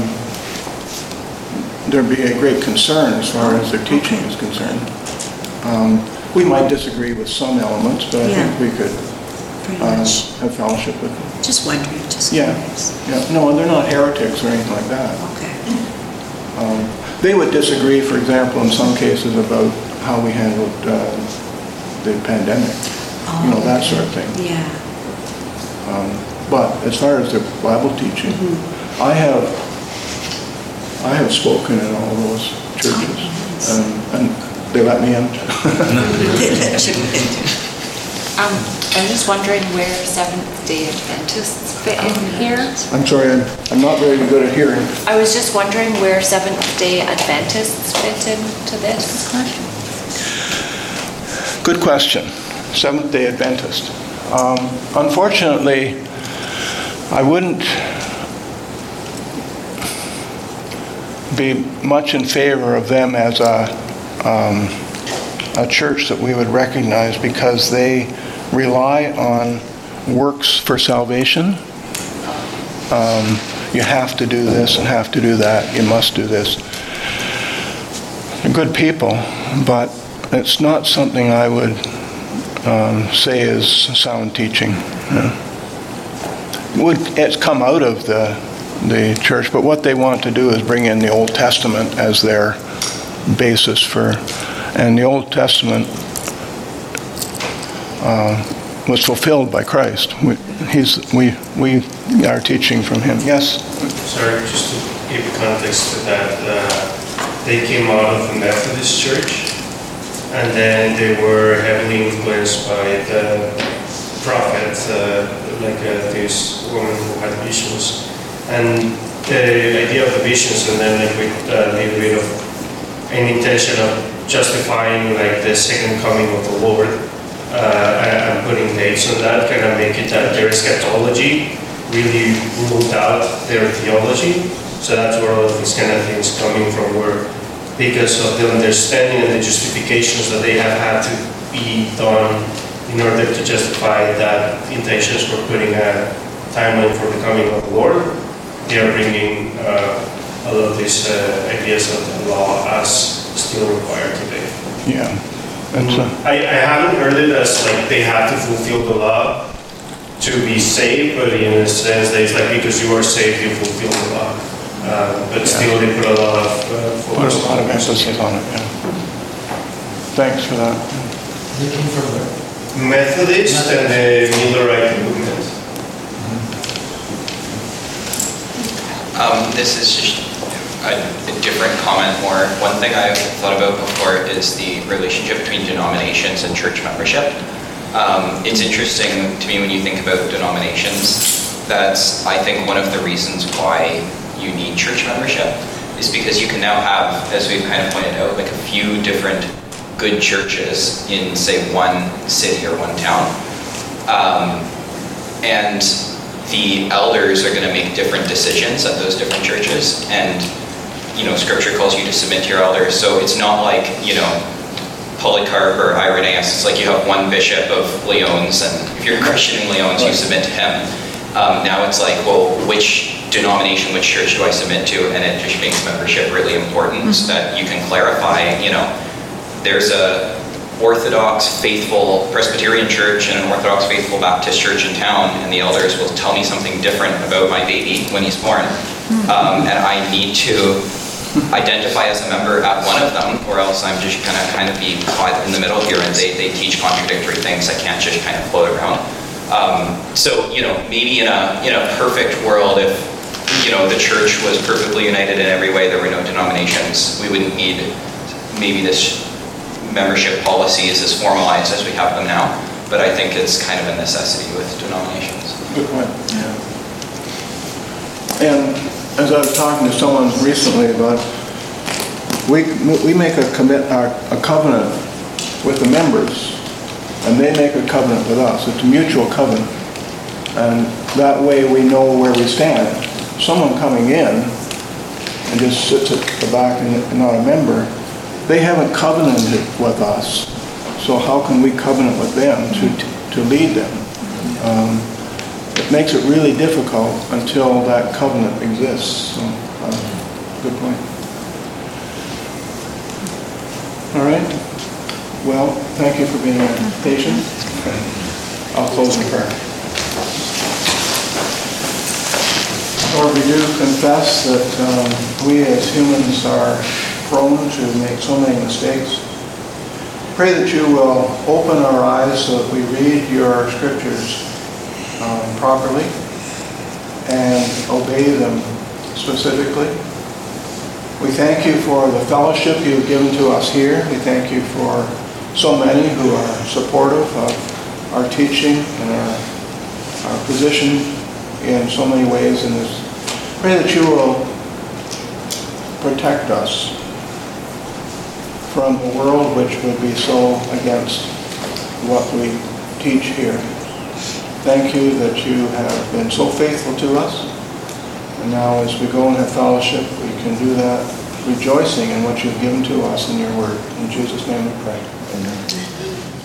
there'd be a great concern as far as their teaching is concerned. We might disagree with some elements, but I think we could Pretty much. have fellowship with them. Just wondering, just Yeah, curious. yeah. No, and they're not heretics or anything like that. Okay. They would disagree, for example, in some cases about how we handled the pandemic, you know, that sort of thing. Yeah. But as far as their Bible teaching, I have spoken in all those churches, and they let me in. They let you in. I was just wondering where Seventh-day Adventists fit in here. I'm sorry, I'm not very good at hearing. I was just wondering where Seventh-day Adventists fit into this. Good question. Seventh-day Adventist. Unfortunately, I wouldn't be much in favor of them as a church that we would recognize, because they rely on works for salvation. You have to do this and have to do that. You must do this. They're good people, but it's not something I would say is sound teaching. It's come out of the church, but what they want to do is bring in the Old Testament as their basis for, and the Old Testament was fulfilled by Christ. We are teaching from Him. Yes? Sorry, just to give context to that, they came out of the Methodist Church, and then they were heavily influenced by the prophet, this woman who had visions. And the idea of the visions, and then with a little bit of an intention of justifying the second coming of the Lord, and putting dates on that, kind of make it that their eschatology really ruled out their theology. So that's where all of these kind of things coming from were, because of the understanding and the justifications that they have had to be done in order to justify that intentions for putting a timeline for the coming of the Lord. They are bringing a lot of these ideas of the law as still required today. Yeah. I haven't heard it as they have to fulfill the law to be saved, but in a sense that it's because you are saved, you fulfill the law. But still they put a lot of focus Put a lot of emphasis on it, yeah. Thanks for that. They came from the Methodist and the Millerite movement. This is just a different comment more. One thing I've thought about before is the relationship between denominations and church membership. It's interesting to me when you think about denominations. That's, I think, one of the reasons why you need church membership is because you can now have, as we've kind of pointed out, a few different good churches in, say, one city or one town. And the elders are going to make different decisions at those different churches, and Scripture calls you to submit to your elders. So it's not like Polycarp or Irenaeus. It's like you have one bishop of Lyons, and if you're a Christian in Lyons, you submit to him. Now it's like, well, which denomination, which church do I submit to? And it just makes membership really important, so that you can clarify. There's a Orthodox faithful Presbyterian church and an Orthodox faithful Baptist church in town, and the elders will tell me something different about my baby when he's born. And I need to identify as a member at one of them, or else I'm just going to kind of be caught in the middle here, and they teach contradictory things. I can't just kind of float around. So maybe in a perfect world, if the church was perfectly united in every way, there were no denominations, we wouldn't need maybe this membership policies as formalized as we have them now. But I think it's kind of a necessity with denominations. Good point. Yeah. And as I was talking to someone recently about, we make a covenant with the members, and they make a covenant with us. It's a mutual covenant, and that way we know where we stand. Someone coming in and just sits at the back and not a member, they haven't covenanted with us, so how can we covenant with them to lead them? It makes it really difficult until that covenant exists. So, good point. All right. Well, thank you for being patient. I'll close the prayer. Lord, we do confess that we as humans are prone to make so many mistakes. Pray that you will open our eyes so that we read your scriptures properly and obey them specifically. We thank you for the fellowship you've given to us here. We thank you for so many who are supportive of our teaching and our position in so many ways in this. Pray that you will protect us from a world which would be so against what we teach here. Thank you that you have been so faithful to us. And now as we go and have fellowship, we can do that rejoicing in what you've given to us in your word. In Jesus' name we pray. Amen.